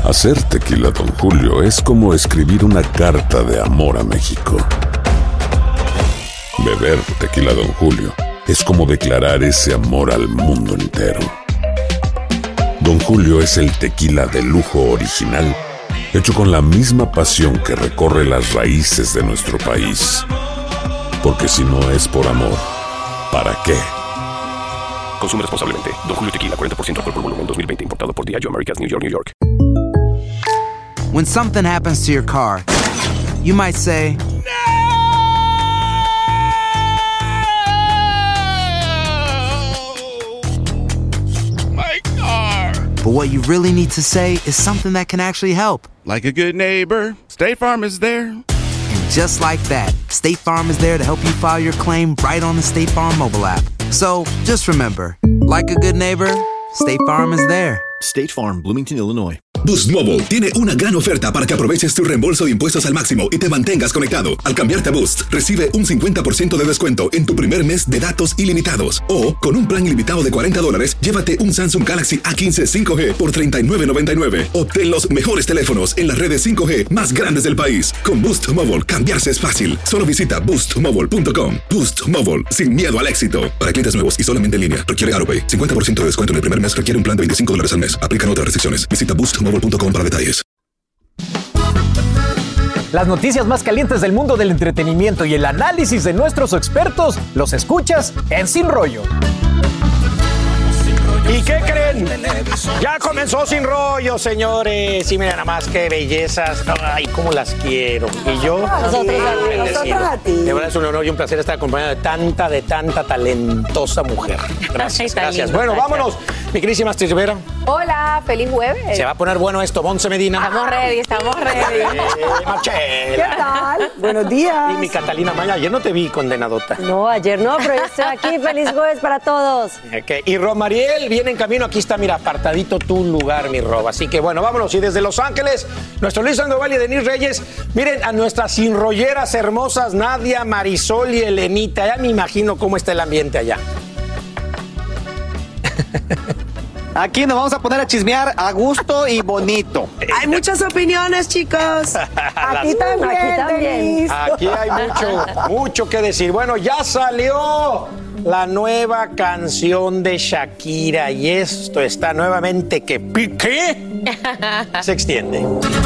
Hacer tequila Don Julio es como escribir una carta de amor a México. Beber tequila Don Julio es como declarar ese amor al mundo entero. Don Julio es el tequila de lujo original, hecho con la misma pasión que recorre las raíces de nuestro país. Porque si no es por amor, ¿para qué? Consume responsablemente. Don Julio Tequila, 40% alcohol por volumen, 2020. Importado por Diageo Americas, New York, New York. When something happens to your car, you might say, My car! but what you really need to say is something that can actually help. Like a good neighbor, State Farm is there. And just like that, State Farm is there to help you file your claim right on the State Farm mobile app. So just remember, like a good neighbor, State Farm is there. State Farm, Bloomington, Illinois. Boost Mobile tiene una gran oferta para que aproveches tu reembolso de impuestos al máximo y te mantengas conectado. Al cambiarte a Boost, recibe un 50% de descuento en tu primer mes de datos ilimitados. O, con un plan ilimitado de $40, llévate un Samsung Galaxy A15 5G por $39.99. Obtén los mejores teléfonos en las redes 5G más grandes del país. Con Boost Mobile, cambiarse es fácil. Solo visita boostmobile.com. Boost Mobile, sin miedo al éxito. Para clientes nuevos y solamente en línea, requiere AroPay. 50% de descuento en el primer mes requiere un plan de $25 al mes. Aplican otras restricciones. Visita boostmobile.com para detalles. Las noticias más calientes del mundo del entretenimiento y el análisis de nuestros expertos los escuchas en Sin Rollo. ¿Y qué creen? Ya comenzó Sin Rollo, señores. Y mira nada más qué bellezas. Ay, cómo las quiero. Y yo, nosotros a ti. De verdad es un honor y un placer estar acompañado de tanta talentosa mujer. Gracias, gracias. Bueno, vámonos. Mi queridísima Astrid Rivera. Hola, feliz jueves. Se va a poner bueno esto, Monse Medina. Estamos ready. Marchela. ¿Qué tal? Buenos días. Y mi Catalina Maya. Ayer no te vi condenadota. No, ayer no, pero yo estoy aquí. Feliz jueves para todos. Okay. Y Romariel viene en camino. Aquí está, mira, apartadito tu lugar, mi Rob. Así que bueno, vámonos. Y desde Los Ángeles, nuestro Luis Sandoval y Denise Reyes. Miren a nuestras sinrolleras hermosas, Nadia, Marisol y Elenita. Ya me imagino cómo está el ambiente allá. Aquí nos vamos a poner a chismear a gusto y bonito. Hay muchas opiniones, chicos. Aquí también. Aquí hay mucho que decir. Bueno, ya salió la nueva canción de Shakira y esto está nuevamente que Piqué se extiende.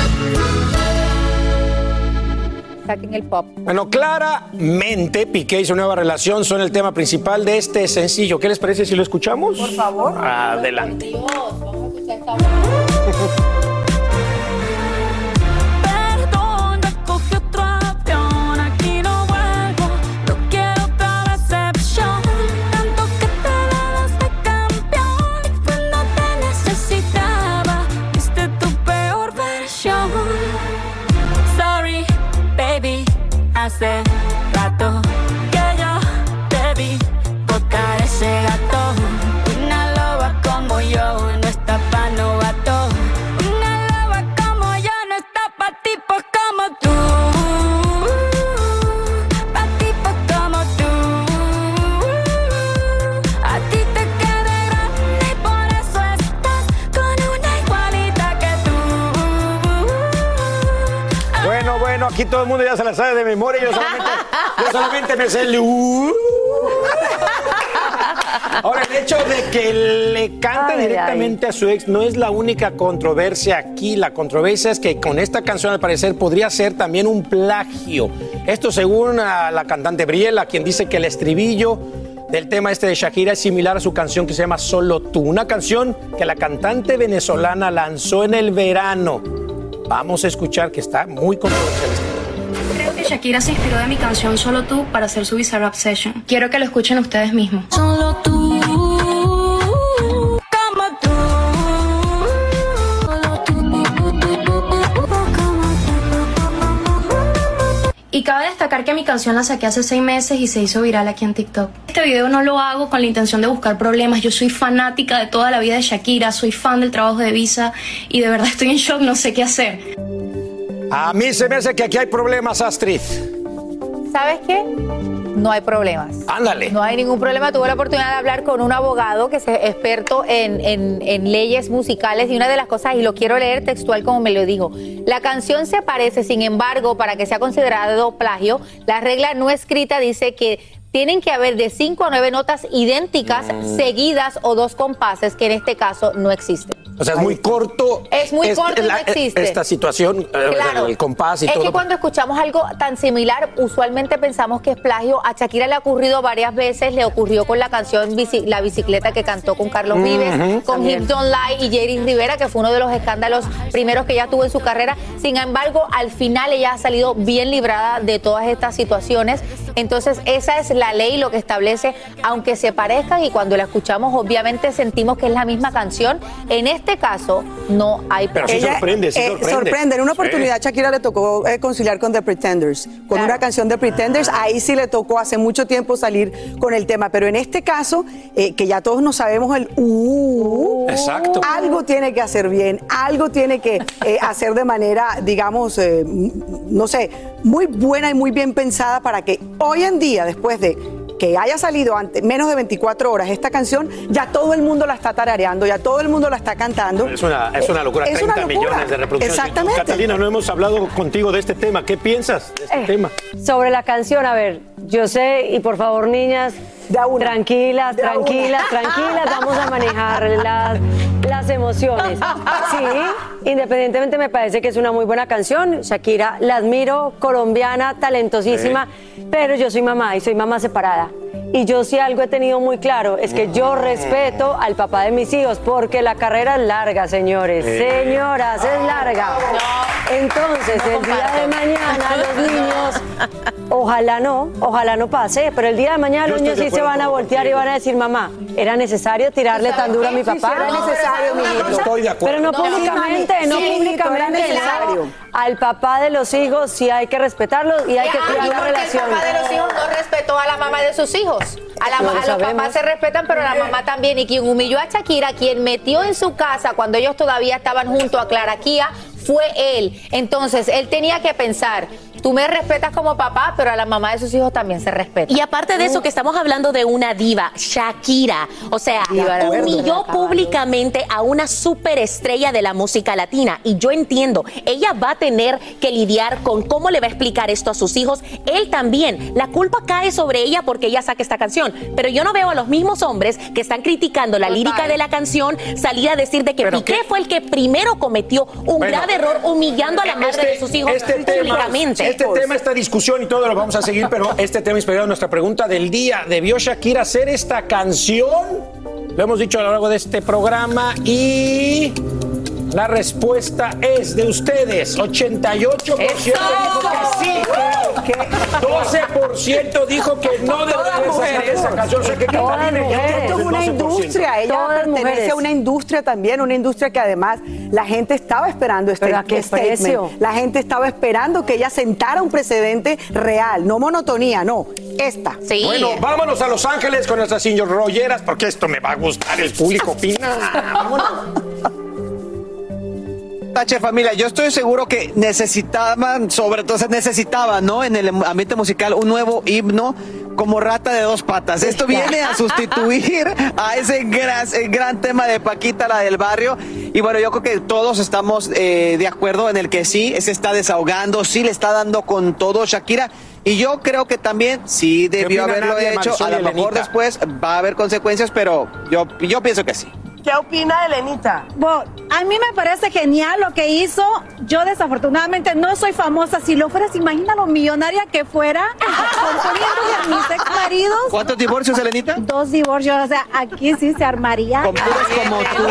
Saquen el pop. Bueno, claramente Piqué y su nueva relación son el tema principal de este sencillo. ¿Qué les parece si lo escuchamos? Por favor. Adelante. Dios, vamos a escuchar esta voz. Hace rato que yo te vi tocar ese gato. Una loba como yo no está pa' novato. Una loba como yo no está pa' tipos como tú. Pa' tipos como tú. A ti te queda grande y por eso estás con una igualita que tú. Bueno, aquí todo el mundo ya se la sabe de memoria. Yo solamente me sé el... Ahora, el hecho de que le cante directamente a su ex no es la única controversia aquí. La controversia es que con esta canción, al parecer, podría ser también un plagio. Esto según la cantante Briella, quien dice que el estribillo del tema este de Shakira es similar a su canción que se llama Solo Tú. Una canción que la cantante venezolana lanzó en el verano. Vamos a escuchar que está muy controversial. Creo que Shakira se inspiró de mi canción Solo Tú para hacer su Bizarre Obsession. Quiero que lo escuchen ustedes mismos. Solo tú, como tú. Solo tú, Y cabe destacar que mi canción la saqué hace 6 meses y se hizo viral aquí en TikTok. Este video no lo hago con la intención de buscar problemas. Yo soy fanática de toda la vida de Shakira, soy fan del trabajo de Visa y de verdad estoy en shock, no sé qué hacer. A mí se me hace que aquí hay problemas, Astrid. ¿Sabes qué? no hay problemas. Ándale. No hay ningún problema. Tuve la oportunidad de hablar con un abogado que es experto en leyes musicales y una de las cosas, y lo quiero leer textual como me lo dijo, la canción se parece, sin embargo, para que sea considerado plagio, la regla no escrita dice que tienen que haber de 5 a 9 notas idénticas, seguidas o 2 compases, que en este caso no existen. O sea, es muy corto. Es muy corto y no existe. Esta situación, claro, el compás y es todo. Es que cuando escuchamos algo tan similar, usualmente pensamos que es plagio. A Shakira le ha ocurrido varias veces, le ocurrió con la canción La Bicicleta que cantó con Carlos Vives, con Hips Don't Lie y Jerry Rivera, que fue uno de los escándalos primeros que ella tuvo en su carrera. Sin embargo, al final ella ha salido bien librada de todas estas situaciones. Entonces, esa es la ley, lo que establece, aunque se parezcan, y cuando la escuchamos, obviamente sentimos que es la misma canción. En este caso, no hay problema. Pero sí sorprende, sí sorprende. Sorprende. En una oportunidad, Shakira le tocó conciliar con The Pretenders, con una canción de Pretenders. Ahí sí le tocó hace mucho tiempo salir con el tema. Pero en este caso, que ya todos no sabemos el exacto. Algo tiene que hacer bien, algo tiene que hacer de manera, digamos, no sé, muy buena y muy bien pensada para que hoy en día, después de que haya salido menos de 24 horas esta canción, ya todo el mundo la está tarareando, ya todo el mundo la está cantando. Es una locura, 30 millones de reproducciones. Exactamente. Catalina, no hemos hablado contigo de este tema. ¿Qué piensas de este tema? Sobre la canción, a ver, yo sé, y por favor, niñas, tranquilas, vamos a manejar las emociones. Sí, independientemente me parece que es una muy buena canción. Shakira, la admiro, colombiana, talentosísima, pero yo soy mamá y soy mamá separada. Y yo sí algo he tenido muy claro, es que yo respeto al papá de mis hijos, porque la carrera es larga, señores. Señoras, es larga. Entonces, el día de mañana los niños, ojalá no pase, pero el día de mañana los niños sí se van a voltear y van a decir, mamá, ¿era necesario tirarle tan duro a mi papá? Era necesario, mijito. Estoy de acuerdo. Pero no públicamente, no públicamente. Al papá de los hijos sí hay que respetarlo y hay que cuidar la relación. El papá de los hijos no respetó a la mamá de sus hijos. A los papás se respetan, pero a la mamá también. Y quien humilló a Shakira, quien metió en su casa cuando ellos todavía estaban junto a Clara Kia, fue él. Entonces, él tenía que pensar, tú me respetas como papá, pero a la mamá de sus hijos también se respeta. Y aparte de eso, que estamos hablando de una diva, Shakira, o sea, humilló públicamente a una superestrella de la música latina. Y yo entiendo, ella va a tener que lidiar con cómo le va a explicar esto a sus hijos. Él también. La culpa cae sobre ella porque ella saca esta canción. Pero yo no veo a los mismos hombres que están criticando la lírica de la canción salir a decir de que Piqué fue el que primero cometió un grave error humillando a la madre de sus hijos públicamente. Este tema, esta discusión y todo lo vamos a seguir, pero este tema inspirado en nuestra pregunta del día. ¿Debió Shakira hacer esta canción? Lo hemos dicho a lo largo de este programa y la respuesta es de ustedes. 88% dijo que sí. 12% dijo que no debería hacer esa canción. O sea, que esto es una industria. Ella pertenece a una industria también, una industria que además la gente estaba esperando este statement. La gente estaba esperando que ella sentara un precedente real, no monotonía, no. Esta. Sí. Bueno, vámonos a Los Ángeles con nuestras rolleras, porque esto me va a gustar, el público opina. Vámonos. Tache, familia, yo estoy seguro que necesitaban, ¿no? En el ambiente musical, un nuevo himno como Rata de Dos Patas. Esto viene a sustituir a ese gran tema de Paquita, la del barrio. Y bueno, yo creo que todos estamos de acuerdo en el que sí, se está desahogando, sí le está dando con todo Shakira. Y yo creo que también sí debió haberlo hecho. A lo mejor después va a haber consecuencias, pero yo pienso que sí. ¿Qué opina Elenita? Bueno, a mí me parece genial lo que hizo. Yo desafortunadamente no soy famosa. Si lo fueras, imagina lo millonaria que fuera componiendo a mis ex maridos. ¿Cuántos divorcios, Elenita? 2 divorcios, o sea, aquí sí se armaría. Con puras como tú.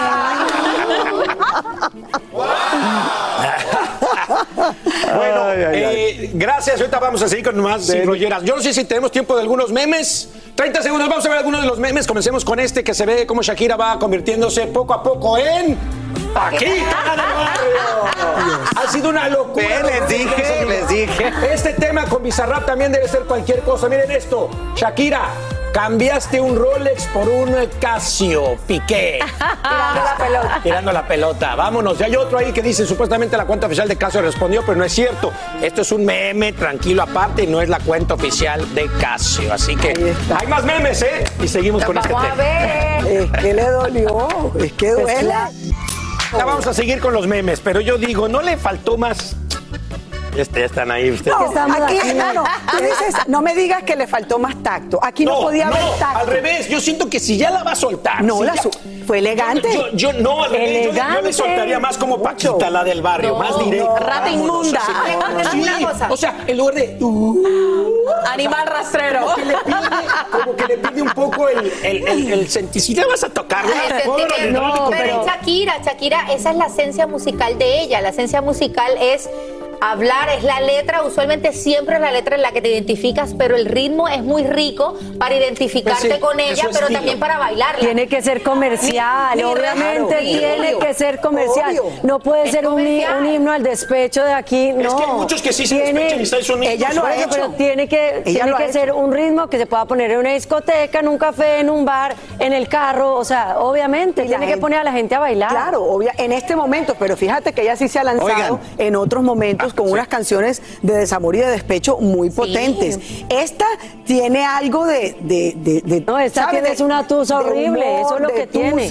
Bueno, gracias. Ahorita vamos a seguir con más rolleras. Yo no sé si tenemos tiempo de algunos memes. 30 segundos, vamos a ver algunos de los memes. Comencemos con este que se ve cómo Shakira va convirtiéndose poco a poco en Paquita del barrio. sido una locura. Les dije. Este tema con Bizarrap también debe ser cualquier cosa. Miren esto, Shakira, cambiaste un Rolex por un Casio, Piqué. Tirando la pelota. Vámonos. Ya hay otro ahí que dice supuestamente la cuenta oficial de Casio respondió, pero no es cierto. Esto es un meme, tranquilo aparte, y no es la cuenta oficial de Casio. Así que hay más memes, ¿eh? Y seguimos con este tema. Vamos a ver. Es que le dolió. Es que duele. Ya vamos a seguir con los memes, pero yo digo, ¿no le faltó más? Ya están ahí ustedes. No, aquí, claro, tú dices, no me digas que le faltó más tacto. Aquí no podía haber tacto. Al revés, yo siento que si ya la va a soltar. No, si fue elegante. Yo no, al revés, yo le soltaría más como Paquita, la del barrio, más directa. Rata inmunda. Sí, o sea, en lugar de... Animal rastrero. Como que le pide un poco el sentir. Si le vas a tocar, pero Shakira, esa es la esencia musical de ella. La esencia musical es hablar, es la letra, usualmente siempre es la letra en la que te identificas, pero el ritmo es muy rico para identificarte con ella, pero también para bailarla. Tiene que ser comercial, obviamente tiene que ser comercial. No puede ser un himno al despecho de aquí, no. Es que hay muchos que sí se despechan y está eso mismo. Ella lo ha hecho. Pero tiene que ser un ritmo que se pueda poner en una discoteca, en un café, en un bar, en el carro, o sea, obviamente tiene que poner a la gente a bailar. Claro, en este momento, pero fíjate que ella sí se ha lanzado en otros momentos con unas canciones de desamor y de despecho muy potentes. Esta tiene algo no, esta tiene una tusa horrible, humor, eso es lo que tiene.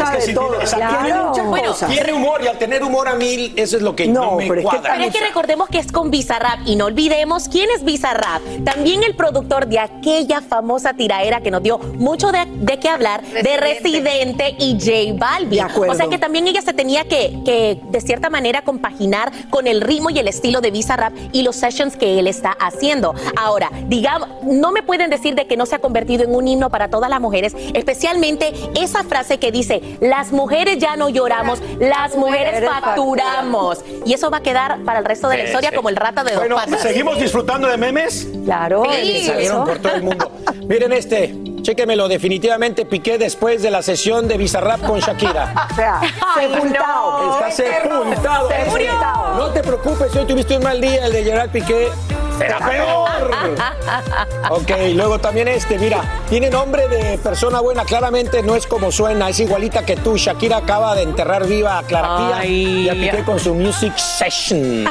Tiene humor, y al tener humor a mí, eso es lo que no me cuadra. Pero es que recordemos que es con Bizarrap, y no olvidemos quién es Bizarrap. También el productor de aquella famosa tiraera que nos dio mucho de qué hablar, de Residente y J Balvin. O sea que también ella se tenía que de cierta manera compaginar con el ritmo y el estilo de Bizarrap y los sessions que él está haciendo. Ahora, digamos, no me pueden decir de que no se ha convertido en un himno para todas las mujeres, especialmente esa frase que dice, las mujeres ya no lloramos, las mujeres facturamos. Y eso va a quedar para el resto de la historia como el rata de dos patas. ¿Seguimos disfrutando de memes? Claro. Salieron por todo el mundo. Miren chéquemelo, definitivamente Piqué después de la sesión de Bizarrap con Shakira. O sea, sepultado. Está sepultado. Se murió. No te preocupes, si hoy tuviste un mal día, el de Gerard Piqué será peor. Ok, luego también mira, tiene nombre de persona buena, claramente no es como suena, es igualita que tú. Shakira acaba de enterrar viva a Clara Pía y a Piqué con su Music Session.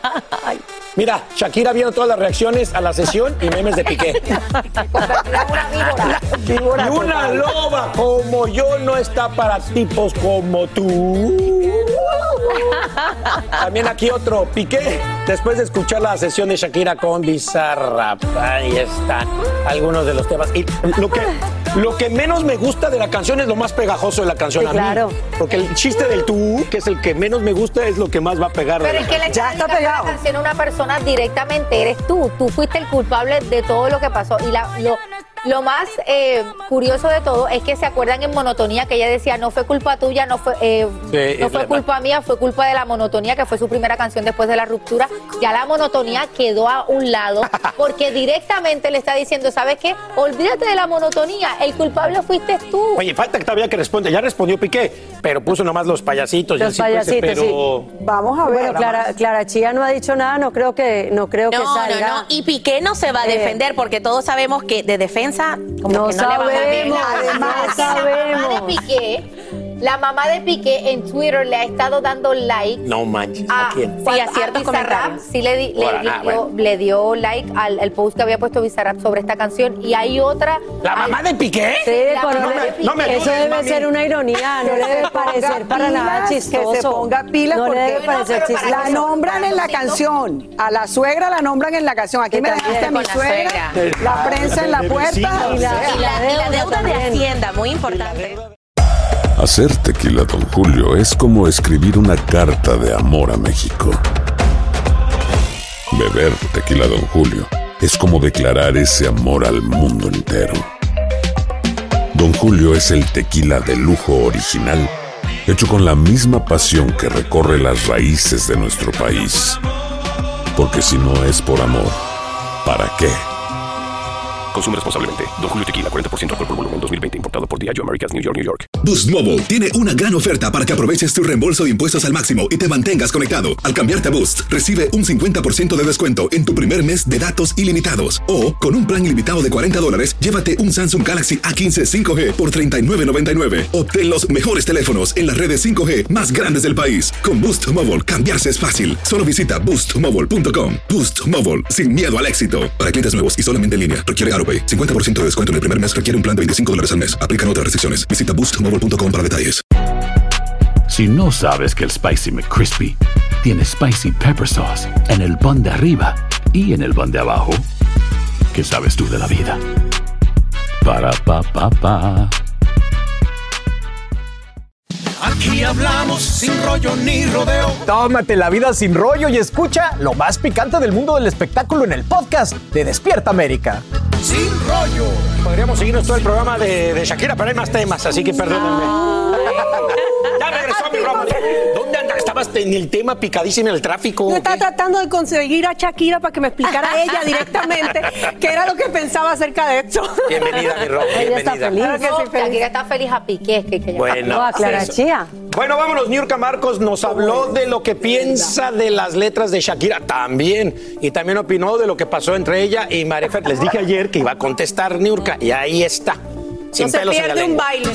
Mira, Shakira vieron todas las reacciones a la sesión y memes de Piqué. Y una loba como yo no está para tipos como tú. También aquí otro, Piqué, después de escuchar la sesión de Shakira con Bizarrap. Ahí están algunos de los temas. Y lo que menos me gusta de la canción es lo más pegajoso de la canción a mí. Porque el chiste del tú, que es el que menos me gusta, es lo que más va a pegar. Pero es que le ya está pegado. La canción a una persona directamente, eres tú. Tú fuiste el culpable de todo lo que pasó. Y lo más curioso de todo es que se acuerdan en Monotonía que ella decía, no fue culpa tuya, no fue culpa mía, fue culpa de la monotonía, que fue su primera canción después de la ruptura. Ya la monotonía quedó a un lado porque directamente le está diciendo, ¿sabes qué? Olvídate de la monotonía, el culpable fuiste tú. Oye, falta que todavía que responde. Ya respondió Piqué, pero puso nomás los payasitos. Los payasitos, pero... sí. Vamos a ver. Bueno, Clara Chía no ha dicho nada, no creo que salga. No. Y Piqué no se va a defender porque todos sabemos que de defensa como no que no sabemos, le van a ver. además sabemos. La mamá de Piqué en Twitter le ha estado dando like. No manches, ¿a quién? Sí, a ciertos comentarios. Sí le dio like al post que había puesto Bizarrap sobre esta canción. Y hay otra... ¿La mamá de Piqué? Sí, eso debe ser una ironía, no le debe parecer para nada chistoso. Que se ponga pilas no porque le debe parecer chistoso. la nombran en la canción. A la suegra la nombran en la canción. Aquí me dijiste a mi suegra, la prensa en la puerta. Y la deuda de Hacienda, muy importante. Hacer tequila Don Julio es como escribir una carta de amor a México. Beber tequila Don Julio es como declarar ese amor al mundo entero. Don Julio es el tequila de lujo original, hecho con la misma pasión que recorre las raíces de nuestro país. Porque si no es por amor, ¿para qué? Consume responsablemente. Don Julio Tequila, 40% alcohol por volumen, 2020. Importado por Diageo Americas, New York, New York. Boost Mobile tiene una gran oferta para que aproveches tu reembolso de impuestos al máximo y te mantengas conectado. Al cambiarte a Boost, recibe un 50% de descuento en tu primer mes de datos ilimitados. O, con un plan ilimitado de $40, llévate un Samsung Galaxy A15 5G por $39.99. Obtén los mejores teléfonos en las redes 5G más grandes del país. Con Boost Mobile, cambiarse es fácil. Solo visita boostmobile.com. Boost Mobile, sin miedo al éxito. Para clientes nuevos y solamente en línea, requiere AutoPay. 50% de descuento en el primer mes requiere un plan de $25 al mes. Aplican otras restricciones. Visita boostmobile.com para detalles. Si no sabes que el Spicy McCrispy tiene Spicy Pepper Sauce en el pan de arriba y en el pan de abajo, ¿qué sabes tú de la vida? Para, pa, pa, pa. Aquí hablamos sin rollo ni rodeo. Tómate la vida sin rollo y escucha lo más picante del mundo del espectáculo en el podcast de Despierta América. Sin rollo. Podríamos seguirnos todo el programa de Shakira, pero hay más temas, así que perdónenme. Ya regresó mi Ramón. ¿Dónde andas? Estabas en el tema picadísimo en el tráfico. Yo estaba tratando de conseguir a Shakira para que me explicara ella directamente qué era lo que pensaba acerca de esto. Bienvenida, mi Ramón. Ella está feliz. Claro que sí, feliz. Shakira está feliz a Piqué. Bueno, bueno, vámonos. Niurka Marcos nos habló de lo que piensa de las letras de Shakira también. Y también opinó de lo que pasó entre ella y Marefer. Les dije ayer que iba a contestar Niurka y ahí está. Sin pelos en la lengua. Un baile.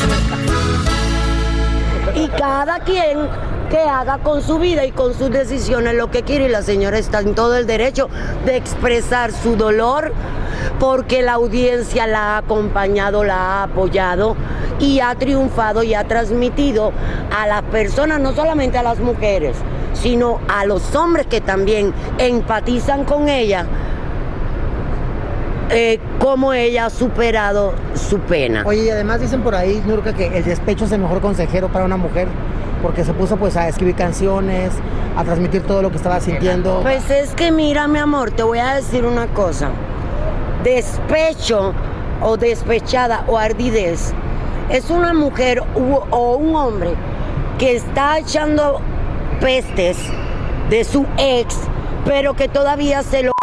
Y cada quien que haga con su vida y con sus decisiones lo que quiere, y la señora está en todo el derecho de expresar su dolor porque la audiencia la ha acompañado, la ha apoyado y ha triunfado y ha transmitido a las personas, no solamente a las mujeres, sino a los hombres que también empatizan con ella, cómo ella ha superado su pena. Oye, y además dicen por ahí, Niurka, que el despecho es el mejor consejero para una mujer, porque se puso pues a escribir canciones, a transmitir todo lo que estaba sintiendo. Pues es que mira, mi amor, te voy a decir una cosa. Despecho o despechada o ardidez es una mujer o un hombre que está echando pestes de su ex, pero que todavía se lo...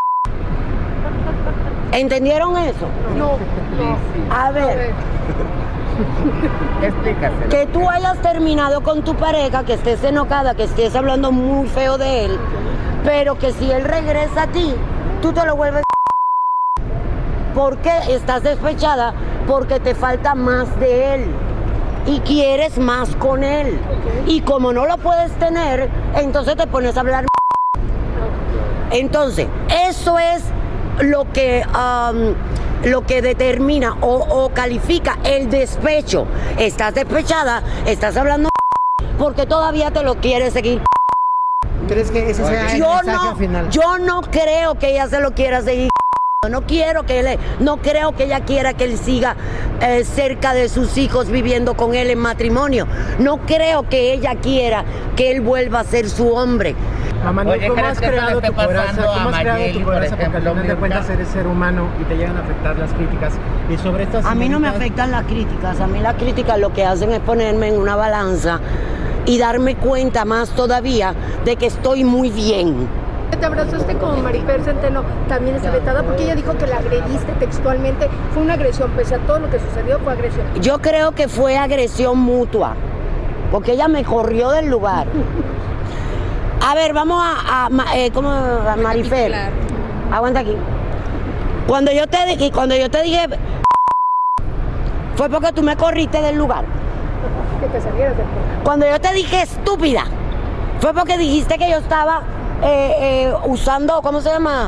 ¿Entendieron eso? No. A ver. Explícaselo. Que tú hayas terminado con tu pareja, que estés enojada, que estés hablando muy feo de él, pero que si él regresa a ti, tú te lo vuelves... ¿Por qué estás despechada? Porque te falta más de él y quieres más con él. Y como no lo puedes tener, entonces te pones a hablar... Entonces, eso es lo que determina o califica el despecho. Estás despechada, estás hablando porque todavía te lo quieres seguir. ¿Crees que ese sea el mensaje al final? Yo no creo que ella se lo quiera seguir. No creo que ella quiera que él siga cerca de sus hijos viviendo con él en matrimonio. No creo que ella quiera que él vuelva a ser su hombre. Mamá, ¿cómo has creado tu coraza? ¿Cómo has creado tu coraza? Porque al final de cuentas eres ser humano y te llegan a afectar las críticas. Y sobre estas a mí no me afectan las críticas. A mí las críticas lo que hacen es ponerme en una balanza y darme cuenta más todavía de que estoy muy bien. Te abrazaste con Marifer Centeno, también está vetada porque ella dijo que la agrediste textualmente. Fue una agresión, pese a todo lo que sucedió, fue agresión. Yo creo que fue agresión mutua, porque ella me corrió del lugar. A ver, vamos a Marifer. Aguanta aquí. Cuando yo te dije, fue porque tú me corriste del lugar. Que te salieras del lugar. Cuando yo te dije estúpida, fue porque dijiste que yo estaba usando, ¿cómo se llama?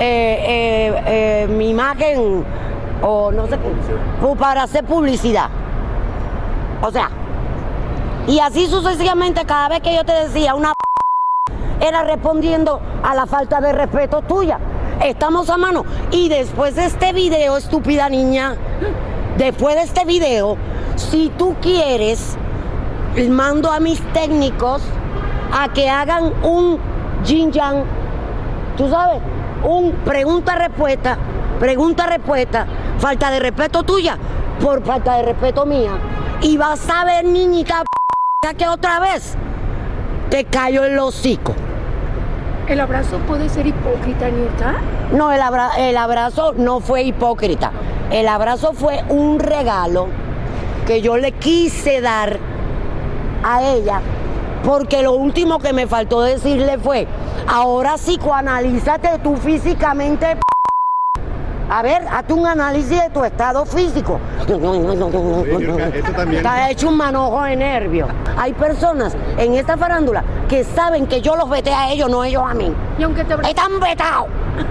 Mi imagen, o no sé qué, para hacer publicidad. O sea, y así sucesivamente, cada vez que yo te decía una era respondiendo a la falta de respeto tuya. Estamos a mano. Y después de este video, estúpida niña, después de este video, si tú quieres, mando a mis técnicos a que hagan un yin-yang, tú sabes, un pregunta-respuesta, falta de respeto tuya por falta de respeto mía. Y vas a ver, niñita, que otra vez te cayó el hocico. ¿El abrazo puede ser hipócrita, Niurka? No, el abrazo no fue hipócrita. El abrazo fue un regalo que yo le quise dar a ella, porque lo último que me faltó decirle fue, ahora psicoanalízate tú físicamente. A ver, hazte un análisis de tu estado físico. Está hecho un manojo de nervios. Hay personas en esta farándula que saben que yo los veté a ellos, no ellos a mí. Y aunque te... ¡Están vetados!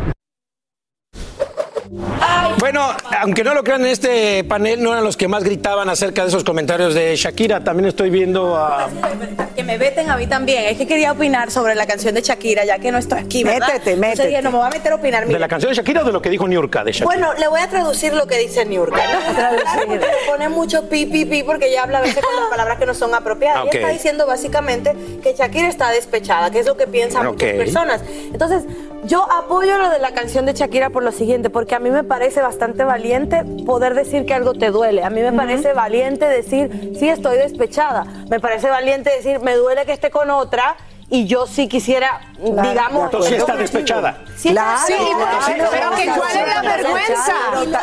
Bueno, aunque no lo crean, en este panel no eran los que más gritaban acerca de esos comentarios de Shakira. También estoy viendo a... Que me veten a mí también. Es que quería opinar sobre la canción de Shakira, ya que no estoy aquí, ¿verdad? Métete. Entonces dije, no me voy a meter a opinar. ¿De la canción de Shakira o de lo que dijo Niurka de Shakira? Bueno, le voy a traducir lo que dice Niurka. Le pone mucho pi, porque ella habla a veces con las palabras que no son apropiadas. Okay. Ella está diciendo básicamente que Shakira está despechada, que es lo que piensan muchas personas. Entonces, yo apoyo lo de la canción de Shakira por lo siguiente, porque a mí me parece bastante valiente poder decir que algo te duele. A mí me parece valiente decir, sí, estoy despechada. Me parece valiente decir, me duele que esté con otra y yo sí quisiera, digamos... Entonces sí está despechada. Sí, claro. sí, Pero que ¿cuál es la vergüenza?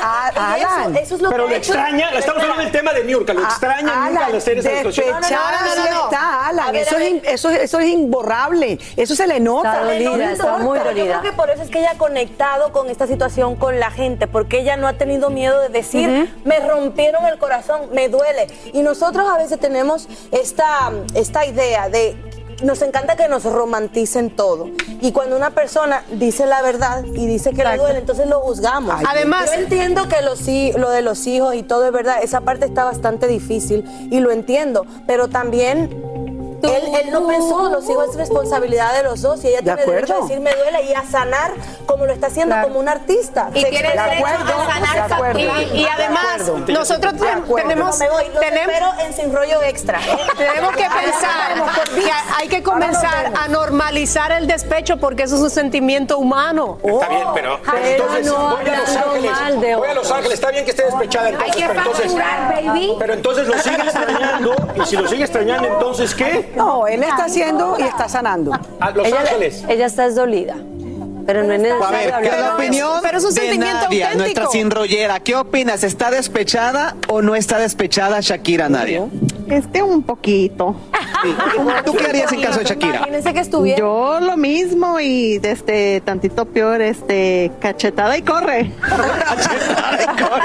Alan, eso es lo pero que le extraña, estamos hablando del tema de Niurka, lo extraña Niurka al hacer esa discusión. Despechada no está, Alan. Eso es imborrable. Eso se le nota. Está dolida, está muy dolida. Yo creo que por eso es que ella ha conectado con esta situación con la gente, porque ella no ha tenido miedo de decir, me rompieron el corazón, me duele. Y nosotros a veces tenemos esta idea de... Nos encanta que nos romanticen todo. Y cuando una persona dice la verdad y dice que le duele, entonces lo juzgamos. Además, yo entiendo que lo de los hijos y todo es verdad. Esa parte está bastante difícil y lo entiendo. Pero también... Él no pensó, los hijos es responsabilidad de los dos y ella tiene derecho a decir me duele y a sanar como lo está haciendo como un artista. Y tiene derecho a sanar. Y además, nosotros tenemos pero en Sin Rollo Extra. Tenemos que pensar que hay que comenzar a normalizar el despecho porque eso es un sentimiento humano. Está bien, pero entonces voy a Los Ángeles, está bien que esté despechada entonces, pero entonces lo sigue extrañando y si lo sigue extrañando, entonces ¿qué? No, él está haciendo y está sanando. A Los Ángeles. Ella está dolida. Pero no es necesario. A ver, ¿qué es la opinión pero es un de sentimiento Nadia, auténtico. nuestra sinrollera? ¿Qué opinas? ¿Está despechada o no está despechada Shakira, Nadia? Un poquito. Sí. ¿Tú qué harías en caso de Shakira? Imagínense que estuviera. Yo lo mismo y tantito peor, cachetada y corre. Cachetada y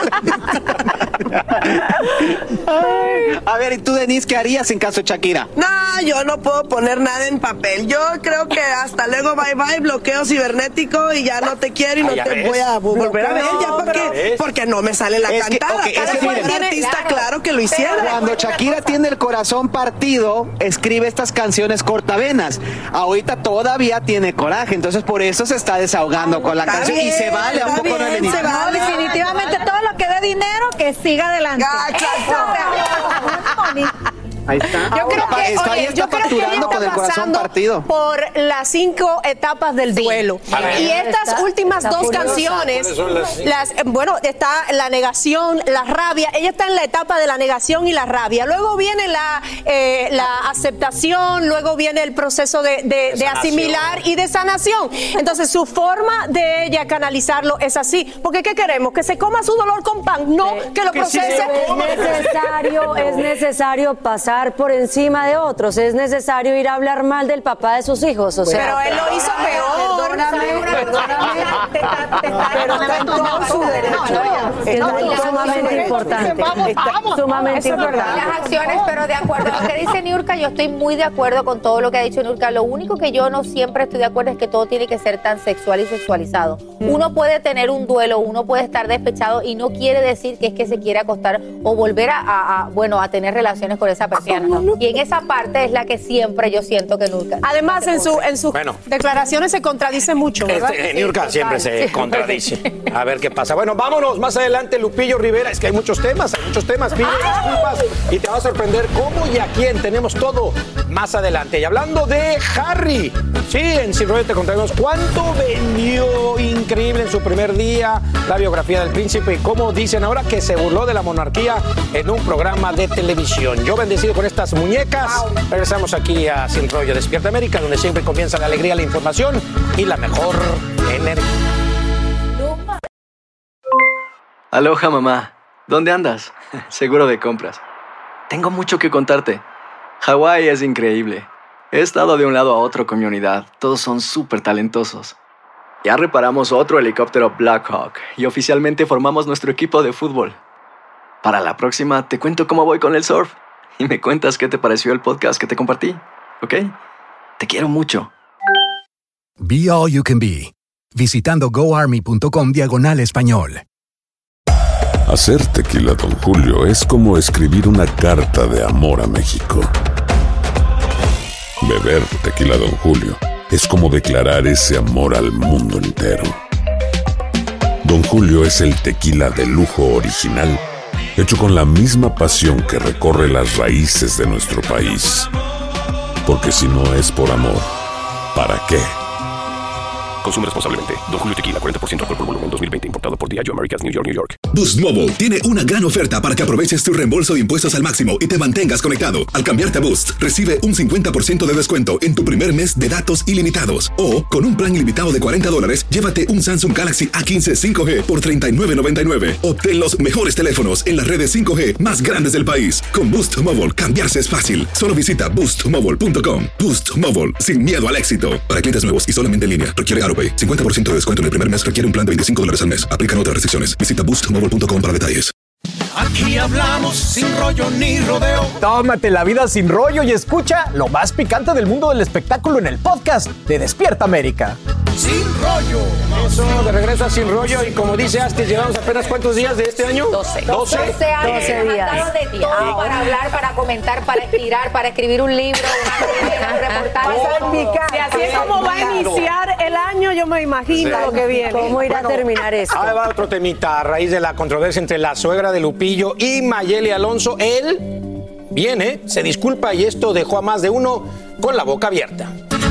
corre. A ver, ¿y tú, Denise, qué harías en caso de Shakira? No, yo no puedo poner nada en papel. Yo creo que hasta luego, bye bye, bloqueo cibernético y ya no te quiero y no te voy a volver a ver. ¿Ya por qué? Porque no me sale la cantada. Cada cual artista, claro que lo hiciera. Cuando Shakira tiene el corazón partido, escribe estas canciones cortavenas. Ahorita todavía tiene coraje, entonces por eso se está desahogando con la canción y se vale a un poco de Denise. No, definitivamente todo lo que dé dinero, que siga adelante. Ahí está. Yo creo que, está yo creo que ella facturando con el está corazón pasando partido. por las 5 etapas del duelo. Y estas últimas dos canciones, bueno, está la negación, la rabia. Ella está en la etapa de la negación y la rabia. Luego viene la aceptación, luego viene el proceso de asimilar y de sanación. Entonces, su forma de ella canalizarlo es así. Porque ¿qué queremos? ¿Que se coma su dolor con pan? No, que lo procese. Es necesario pasar por encima de otros, es necesario ir a hablar mal del papá de sus hijos, o sea. Pero él lo hizo peor. Perdóname. Pero está en todo su derecho. Es sumamente importante. Sumamente importante. Las acciones, pero de acuerdo a lo que dice Niurka, yo estoy muy de acuerdo con todo lo que ha dicho Niurka. Lo único que yo no siempre estoy de acuerdo es que todo tiene que ser tan sexual y sexualizado. Uno puede tener un duelo, uno puede estar despechado y no quiere decir que es que se quiere acostar o volver a tener relaciones con esa persona. Y en esa parte es la que siempre yo siento que Niurka. Además, en sus declaraciones se contradice mucho, ¿verdad? Niurka siempre se contradice. A ver qué pasa. Bueno, vámonos más adelante, Lupillo Rivera. Es que hay muchos temas, pide disculpas y te va a sorprender cómo y a quién. Tenemos todo más adelante. Y hablando de Harry, sí, en Sin Rollo te contaremos cuánto vendió, increíble en su primer día, la biografía del príncipe y cómo dicen ahora que se burló de la monarquía en un programa de televisión. Yo bendecido con estas muñecas. Regresamos aquí a Sin Rollo Despierta América, donde siempre comienza la alegría, la información y la mejor energía. Aloha, mamá. ¿Dónde andas? Seguro de compras. Tengo mucho que contarte. Hawái es increíble. He estado de un lado a otro con mi unidad. Todos son súper talentosos. Ya reparamos otro helicóptero Blackhawk y oficialmente formamos nuestro equipo de fútbol. Para la próxima te cuento cómo voy con el surf y me cuentas qué te pareció el podcast que te compartí, ¿ok? Te quiero mucho. Be All You Can Be, visitando goarmy.com/español. Hacer tequila Don Julio es como escribir una carta de amor a México. Beber tequila Don Julio es como declarar ese amor al mundo entero. Don Julio es el tequila de lujo original, hecho con la misma pasión que recorre las raíces de nuestro país. Porque si no es por amor, ¿para qué? Consume responsablemente. Don Julio Tequila, 40% alcohol por volumen, 2020. Importado por Diageo Americas, New York, New York. Boost Mobile tiene una gran oferta para que aproveches tu reembolso de impuestos al máximo y te mantengas conectado. Al cambiarte a Boost, recibe un 50% de descuento en tu primer mes de datos ilimitados. O, con un plan ilimitado de $40, llévate un Samsung Galaxy A15 5G por $39.99. Obtén los mejores teléfonos en las redes 5G más grandes del país. Con Boost Mobile, cambiarse es fácil. Solo visita boostmobile.com. Boost Mobile, sin miedo al éxito. Para clientes nuevos y solamente en línea, requiere AroPay. 50% de descuento en el primer mes requiere un plan de $25 al mes. Aplican otras restricciones. Visita boostmobile.com para detalles. Aquí hablamos sin rollo ni rodeo. Tómate la vida sin rollo y escucha lo más picante del mundo del espectáculo en el podcast de Despierta América. Sin rollo. Eso, de regreso a Sin Rollo. Y como dice Asti, llevamos apenas ¿cuántos días de este año? 12 años. 12 días. De todo para hablar, para comentar, para estirar, para escribir un libro, un reportaje. Y así es como va a iniciar el año, yo me imagino lo que viene. ¿Cómo irá a terminar esto? Ahí va otro temita a raíz de la controversia entre la suegra de Lupillo y Mayeli Alonso. Él viene, se disculpa y esto dejó a más de uno con la boca abierta.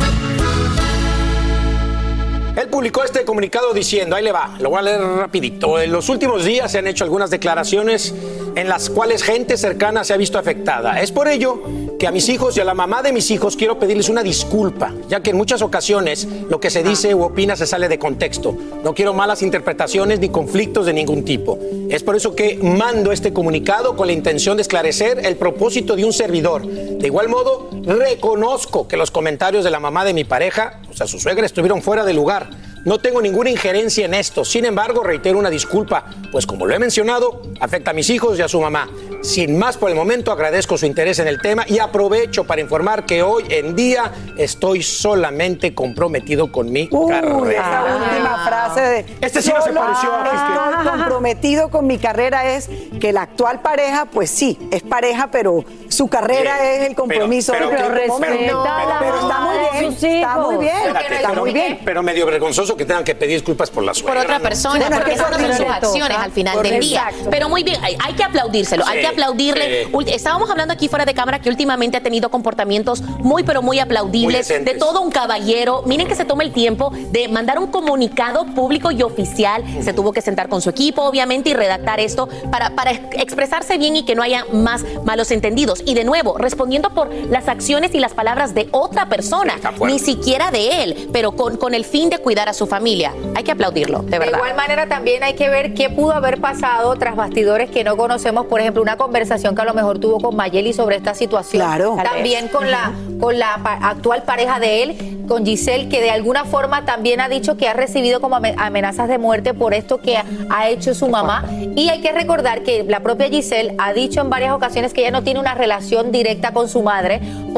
Él publicó este comunicado diciendo, ahí le va, lo voy a leer rapidito. En los últimos días se han hecho algunas declaraciones en las cuales gente cercana se ha visto afectada. Es por ello que a mis hijos y a la mamá de mis hijos quiero pedirles una disculpa, ya que en muchas ocasiones lo que se dice u opina se sale de contexto. No quiero malas interpretaciones ni conflictos de ningún tipo. Es por eso que mando este comunicado con la intención de esclarecer el propósito de un servidor. De igual modo, reconozco que los comentarios de la mamá de mi pareja, o sea, su suegra, estuvieron fuera de lugar. No tengo ninguna injerencia en esto. Sin embargo, reitero una disculpa, pues como lo he mencionado, afecta a mis hijos y a su mamá. Sin más por el momento, agradezco su interés en el tema y aprovecho para informar que hoy en día estoy solamente comprometido con mi carrera. Esa última frase de este sí no se pareció a estoy comprometido con mi carrera es que la actual pareja, pues sí, es pareja, pero su carrera es el compromiso. Pero está muy bien, está muy bien, está muy bien. Pero medio vergonzoso que tengan que pedir disculpas por la suegra. Por otra persona, porque esas son sus acciones al final del día. Pero muy bien, hay que aplaudírselo, hay que aplaudirle. Estábamos hablando aquí fuera de cámara que últimamente ha tenido comportamientos muy, pero muy aplaudibles, de todo un caballero. Miren que se toma el tiempo de mandar un comunicado público y oficial. Se tuvo que sentar con su equipo, obviamente, y redactar esto para expresarse bien y que no haya más malos entendidos. Y de nuevo, respondiendo por las acciones y las palabras de otra persona, ni siquiera de él, pero con el fin de cuidar a su familia. Hay que aplaudirlo, de verdad. De igual manera también hay que ver qué pudo haber pasado tras bastidores que no conocemos, por ejemplo, una conversación que a lo mejor tuvo con Mayeli sobre esta situación. Claro. También con la actual pareja de él, con Giselle, que de alguna forma también ha dicho que ha recibido como amenazas de muerte por esto que ha hecho su mamá. Y hay que recordar que la propia Giselle ha dicho en varias ocasiones que ella no tiene una relación directa con su madre.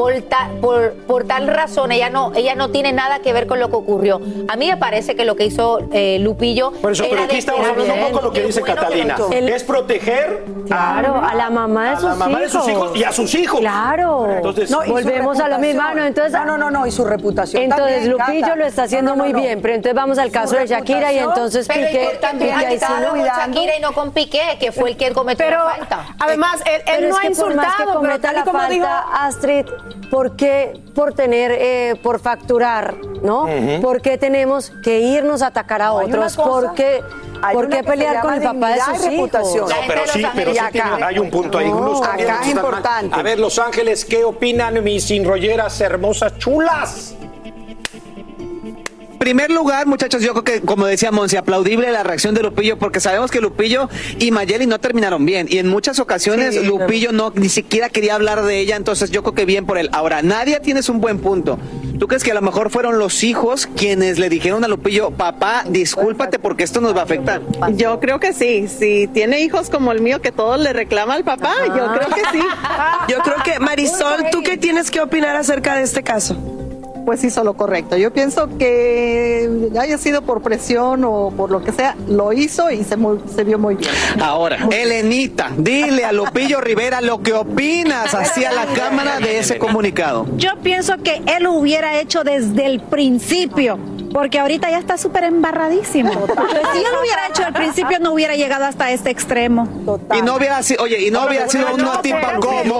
Por tal razón, ella no tiene nada que ver con lo que ocurrió. A mí me parece que lo que hizo Lupillo. Por eso, pero aquí estamos hablando un poco de lo que dice Catalina. Es proteger a la mamá de sus hijos. Y a sus hijos. Claro. Entonces, volvemos a lo mismo. Entonces, no, y su reputación entonces, también. Lupillo Cata. lo está haciendo muy bien, pero entonces vamos al caso de Shakira y entonces pero Piqué también ahí sí con Shakira y no con Piqué, que fue el que cometió la falta. Además, él no ha insultado, pero tal y como falta, dijo Astrid, ¿por qué por facturar, ¿no? ¿Por qué tenemos que irnos a atacar a otros? ¿Por qué pelear con el papá de sus hijos? Pero sí hay un punto ahí. Acá es importante. A ver, Los Ángeles, ¿qué opinan mis sinrolleras hermosas chulas? En primer lugar, muchachos, yo creo que, como decía Monsi, aplaudible la reacción de Lupillo, porque sabemos que Lupillo y Mayeli no terminaron bien, y en muchas ocasiones Lupillo ni siquiera quería hablar de ella, entonces yo creo que bien por él. Ahora, Nadia, tienes un buen punto. ¿Tú crees que a lo mejor fueron los hijos quienes le dijeron a Lupillo, papá, discúlpate porque esto nos va a afectar? Yo creo que sí. Si tiene hijos como el mío que todos le reclama al papá, yo creo que sí. Yo creo que, Marisol, ¿tú qué tienes que opinar acerca de este caso? Pues hizo lo correcto. Yo pienso que haya sido por presión o por lo que sea, lo hizo y se vio muy bien. Ahora, Elenita, dile a Lupillo Rivera lo que opinas hacia la cámara de ese comunicado. Yo pienso que él lo hubiera hecho desde el principio, porque ahorita ya está súper embarradísimo. Si él lo hubiera hecho al principio, no hubiera llegado hasta este extremo. Y no hubiera sido, hubiera sido una tipa como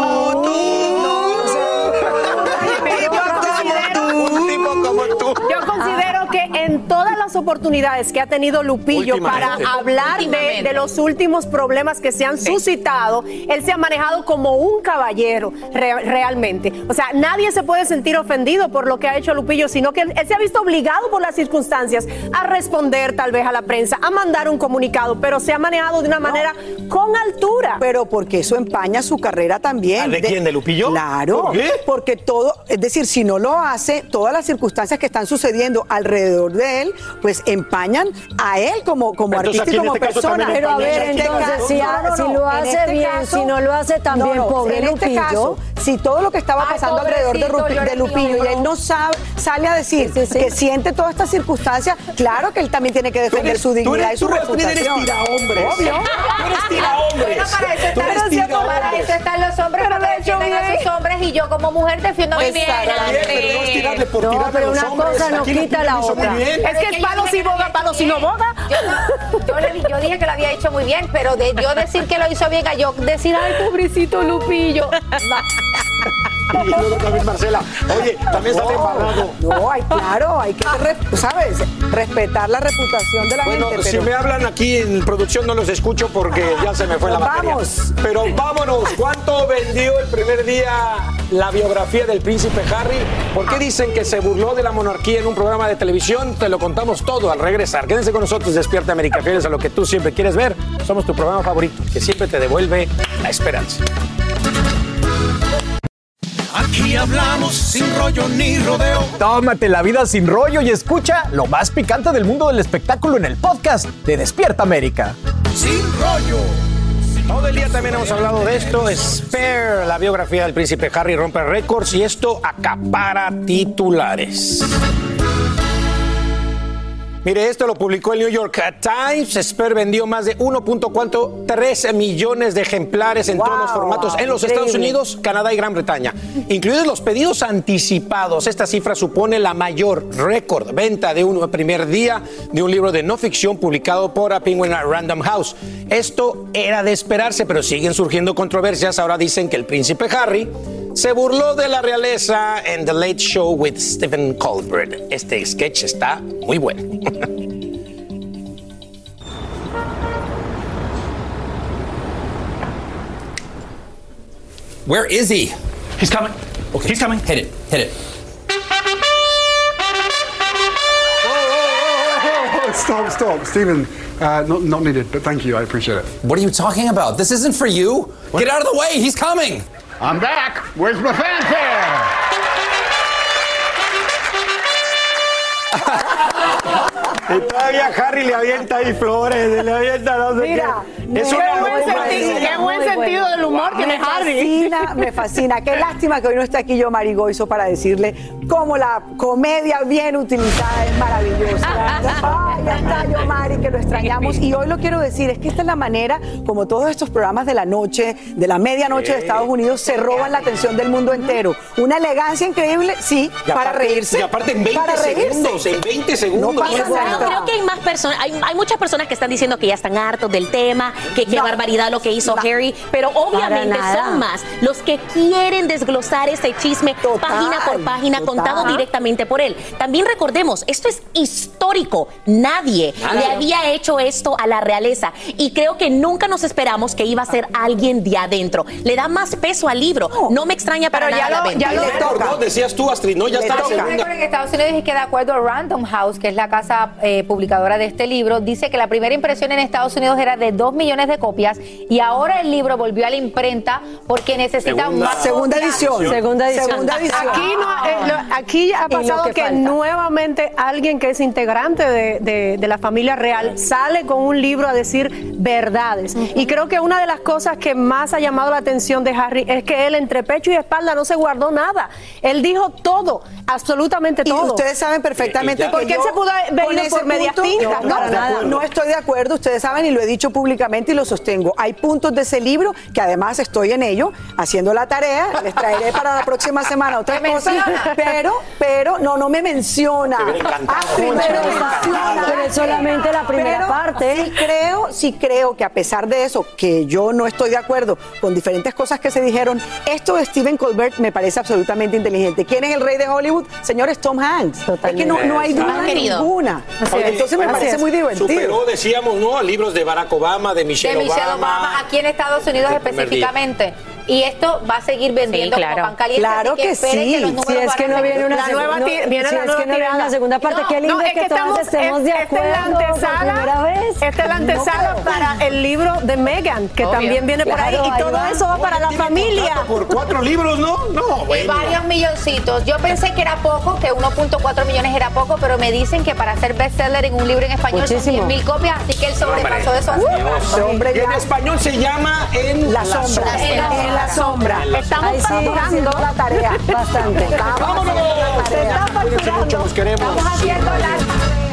Yo considero que en todas las oportunidades que ha tenido Lupillo para hablar de los últimos problemas que se han suscitado, él se ha manejado como un caballero realmente. O sea, nadie se puede sentir ofendido por lo que ha hecho Lupillo, sino que él se ha visto obligado por las circunstancias a responder tal vez a la prensa, a mandar un comunicado, pero se ha manejado de una manera con altura. Pero porque eso empaña su carrera también. ¿De quién? ¿De Lupillo? Claro. ¿Por qué? Porque todo, es decir, si no lo hace, todas las circunstancias que están sucediendo alrededor de él, pues empañan a él como artista y como persona. Pero a ver, entonces, si lo hace bien, si no lo hace también, pobre en este Lupillo. caso, si todo lo que estaba pasando alrededor de Lupillo y él no sale a decir que siente todas estas circunstancias, claro que él también tiene que defender su dignidad y su reputación. Tú eres tirahombres. Obvio. Tú eres tirahombres. Bueno, para eso están los hombres, para que defiendan a sus hombres, y yo como mujer defiendo muy bien. No, pero una cosa no quita la otra. Es que es palo si boga, palo si no boga. Yo dije que lo había hecho muy bien, pero de yo decir que lo hizo bien, a yo decir, ay, pobrecito Lupillo. Y luego también Marcela, oye, también está embarrado. No, claro, hay que, ¿sabes? Respetar la reputación de la gente. Bueno, si me hablan aquí en producción no los escucho porque ya se me fue la batería. Pero vámonos, ¿cuánto vendió el primer día la biografía del príncipe Harry? ¿Por qué dicen que se burló de la monarquía en un programa de televisión? Te lo contamos todo al regresar. Quédense con nosotros, Despierta América, fieles a lo que tú siempre quieres ver. Somos tu programa favorito, que siempre te devuelve la esperanza. Aquí hablamos sin rollo ni rodeo. Tómate la vida sin rollo y escucha lo más picante del mundo del espectáculo en el podcast de Despierta América. Sin rollo. Todo el día también hemos hablado de esto. Spare, la biografía del príncipe Harry, rompe récords y esto acapara titulares. Mire, esto lo publicó el New York Times. Spare vendió más de 1.3 millones de ejemplares en todos los formatos en los Estados Unidos, Canadá y Gran Bretaña. Incluidos los pedidos anticipados. Esta cifra supone la mayor récord venta de un primer día de un libro de no ficción publicado por Penguin Random House. Esto era de esperarse, pero siguen surgiendo controversias. Ahora dicen que el príncipe Harry se burló de la realeza en The Late Show with Stephen Colbert. Este sketch está muy bueno. Where is he? He's coming. Okay. He's coming. Hit it. Hit it. Stop. Stephen, not needed, but thank you. I appreciate it. What are you talking about? This isn't for you. What? Get out of the way. He's coming. I'm back. Where's my fanfare? Y todavía Harry le avienta ahí flores, le avienta no sé Mira, qué. Es una locura. Qué buen sentido del humor tiene Harry. Me fascina. Qué lástima que hoy no está aquí yo, Mari Goizo, para decirle cómo la comedia bien utilizada es maravillosa. Ay, ya está yo, Mari, que lo extrañamos. Y hoy lo quiero decir, es que esta es la manera como todos estos programas de la noche, de la medianoche de Estados Unidos, se roban la atención del mundo entero. Una elegancia increíble, sí, para reírse. Y aparte en 20 segundos, No pasa nada. Creo que hay más personas, hay muchas personas que están diciendo que ya están hartos del tema, que qué barbaridad lo que hizo Harry, pero obviamente son más los que quieren desglosar ese chisme página por página, contado directamente por él. También recordemos, esto es histórico. Nadie le había hecho esto a la realeza y creo que nunca nos esperamos que iba a ser alguien de adentro. Le da más peso al libro. No me extraña para nada la venta. Ya lo toca. Decías tú, Astrid, ¿no? Ya está la segunda. En Estados Unidos es que de acuerdo a Random House, que es la casa publicadora de este libro, dice que la primera impresión en Estados Unidos era de 2 millones de copias y ahora el libro volvió a la imprenta porque necesita más segunda edición. Aquí ha pasado que nuevamente alguien que es integrante de la familia real sale con un libro a decir verdades. Y creo que una de las cosas que más ha llamado la atención de Harry es que él entre pecho y espalda no se guardó nada. Él dijo todo, absolutamente todo. Y ustedes saben perfectamente porque él se pudo haber ido por medias tintas. No estoy de acuerdo, ustedes saben y lo he dicho públicamente y lo sostengo. Hay puntos de ese libro que además estoy en ello, haciendo la tarea, les traeré para la próxima semana otra cosa, pero no me menciona. Pero solamente la primera parte. Sí creo que a pesar de eso, que yo no estoy de acuerdo con diferentes cosas que se dijeron, esto de Stephen Colbert me parece absolutamente inteligente. ¿Quién es el rey de Hollywood? Señores, Tom Hanks. Es que no hay duda ninguna. Entonces me parece muy divertido. Superó, decíamos, ¿no? Libros de Barack Obama, de Michelle Obama. Aquí en Estados Unidos específicamente. Y esto va a seguir vendiendo como pan caliente. Claro que sí. Si es que no viene una segunda parte, qué lindo que todos estemos de acuerdo por primera vez. Esta es la antesala para el libro de Meghan, que también viene por ahí. Y todo eso va para la familia. Por 4 libros, ¿no? No, bueno. Y varios milloncitos. Yo pensé que era poco, que 1.4 millones era poco, pero me dicen que para ser bestseller en un libro en español son 10,000 copias, así que él sobrepasó eso. Y en español se llama En la Sombra. La sombra. Estamos facturando la tarea bastante. ¡Vámonos! Se está facturando. Mucho nos queremos. Estamos haciendo la tarea.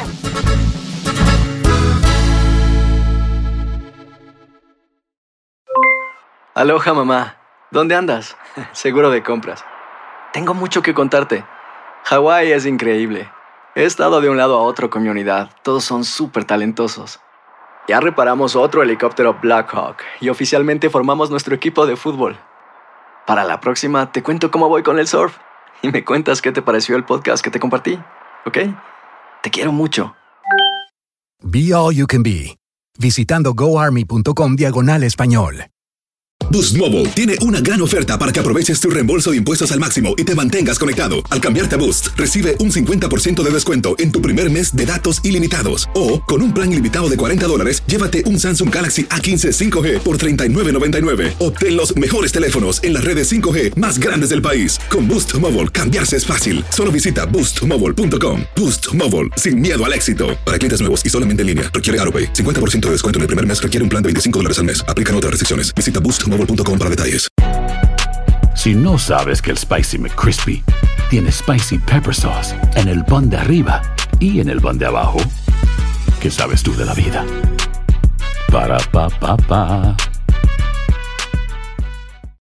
Aloha, mamá. ¿Dónde andas? Seguro de compras. Tengo mucho que contarte. Hawái es increíble. He estado de un lado a otro con mi unidad. Todos son súper talentosos. Ya reparamos otro helicóptero Blackhawk y oficialmente formamos nuestro equipo de fútbol. Para la próxima te cuento cómo voy con el surf y me cuentas qué te pareció el podcast que te compartí, ¿ok? Te quiero mucho. Be All You Can Be, visitando goarmy.com/español. Boost Mobile tiene una gran oferta para que aproveches tu reembolso de impuestos al máximo y te mantengas conectado. Al cambiarte a Boost, recibe un 50% de descuento en tu primer mes de datos ilimitados. O, con un plan ilimitado de $40, llévate un Samsung Galaxy A15 5G por $39.99. Obtén los mejores teléfonos en las redes 5G más grandes del país. Con Boost Mobile, cambiarse es fácil. Solo visita boostmobile.com. Boost Mobile, sin miedo al éxito. Para clientes nuevos y solamente en línea, requiere AutoPay. 50% de descuento en el primer mes requiere un plan de $25 al mes. Aplican otras restricciones. Visita boostmobile.com para detalles. Si no sabes que el Spicy McCrispy tiene Spicy Pepper Sauce en el pan de arriba y en el pan de abajo, ¿qué sabes tú de la vida? Para, pa, pa, pa.